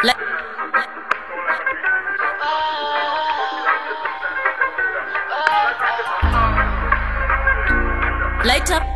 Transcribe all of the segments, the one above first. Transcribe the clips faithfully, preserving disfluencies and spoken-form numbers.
Light up.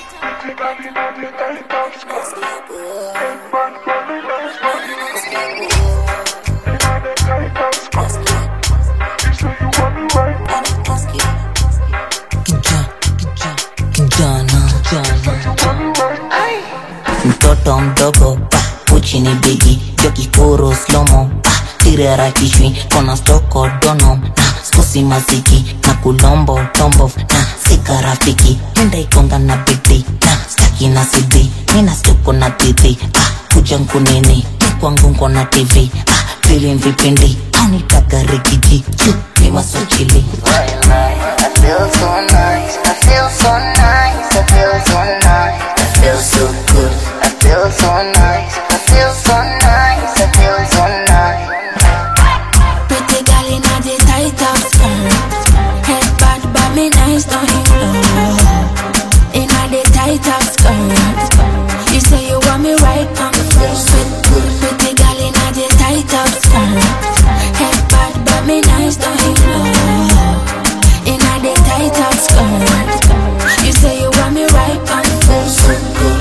Mtoto mdogo uchi ni bigi joki koro slomo tirera kishwi kona stoko dono na skusi maziki na kulombo tombo na sika rafiki nenda ikonga na biti na staki na sidi nina stoko na titi ah kuja nkunini kwangu nkona tv ah feeling vipindi au nitaka rikiji chu ni masochili. I feel so nice, I feel so nice, I feel so nice, I feel so good, I feel so nice, I feel so nice, I feel so nice. Pretty girl in a the tight up skirt, head bad but me nice, don't you know? In a the tight up skirt, you say you want me right on the first foot. Pretty girl in a the tight up skirt, head bad but me nice, don't you know? In a the tight up skirt, you say you want me right on the first foot.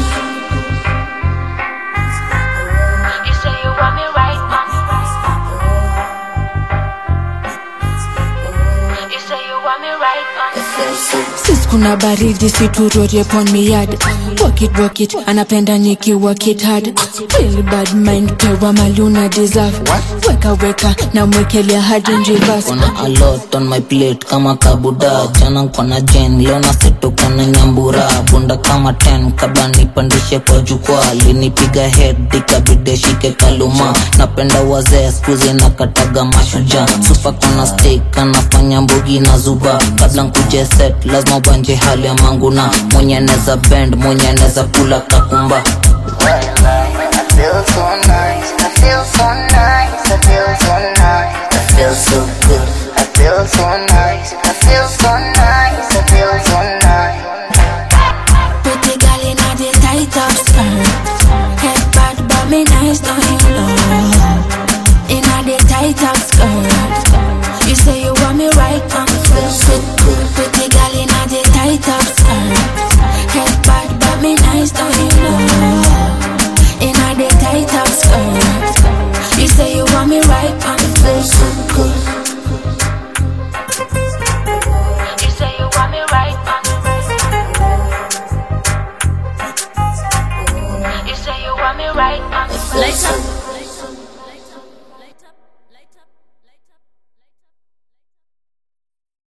You say you want me right on the first foot. You say you want me right on the first foot. Sis kuna baridi siturote upon me yard. Walk it, walk it, anapenda niki work it hard. Really bad mind, pewa maluna deserve. Weka weka, na mwekelea hard in reverse. Kona a lot on my plate kama kabuda. Jana nkona jen, leo na seto kona nyambura. Bunda kama ten, kabla nipandishe kwa jukwaa. Linipiga head, ikabide shike kaluma. Napenda wazee, skuzi na kataga mashuja. Supa kona steak, anafanya mbugi na zuba. Kabla nkuje set, lazima wanje hali ya manguna. Mwenye neza bend, mwenye neza pula kakumba. I feel so nice, I feel so nice, I feel so nice, I feel so good, I feel so nice, I feel so nice, I feel so nice. Pretty girl in a the tight up skirt, head bad but me nice, don't you know? In a the tight up skirt, you say you want me right on the first foot. Pretty girl in a the tight up skirt, head bad but me nice, don't you know? In a the tight up skirt, you say you want me right on the first foot. You say you want me right on the first foot. You say you want me right on the first foot.